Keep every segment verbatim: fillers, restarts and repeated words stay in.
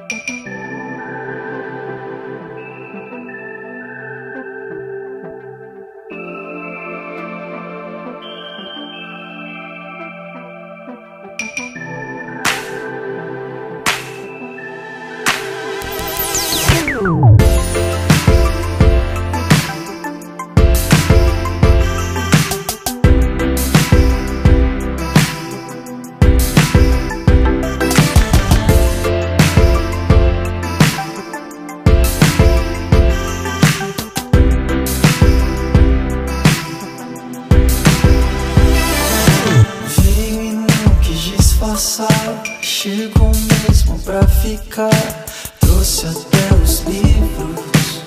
Chegou mesmo pra ficar, trouxe até os livros.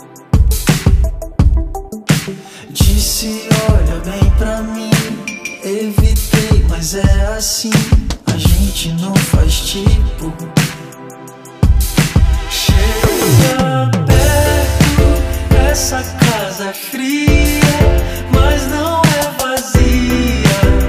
Disse, olha bem pra mim, evitei, mas é assim, a gente não faz tipo. Chega perto, essa casa é fria, mas não é vazia.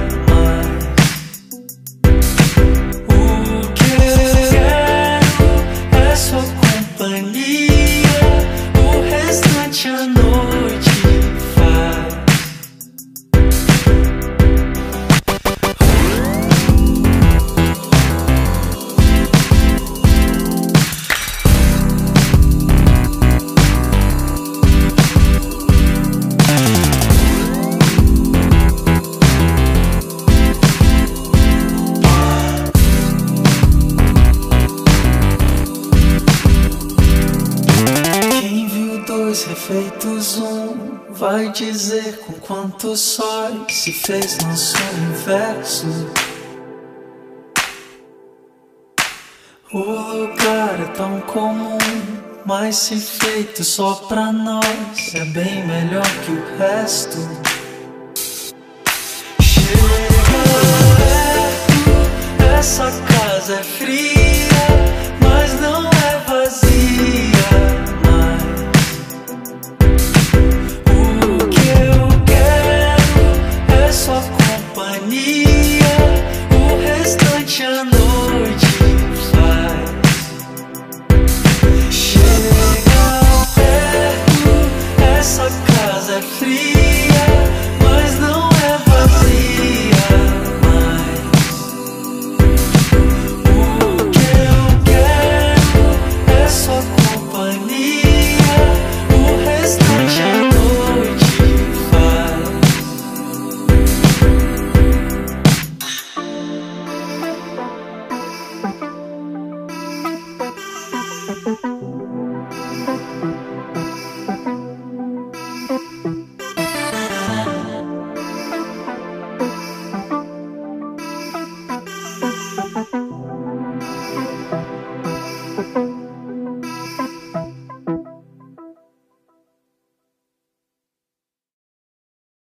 Refeitos um, vai dizer com quantos sóis se fez nosso universo. O lugar é tão comum, mas se feito só pra nós é bem melhor que o resto. Chega perto, essa casa é fria, mas não é vazia. O restante a noite faz. Chega perto, essa casa é fria, mas não é vazia mais. O que eu quero é sua companhia, o restante a noite faz. Thank you.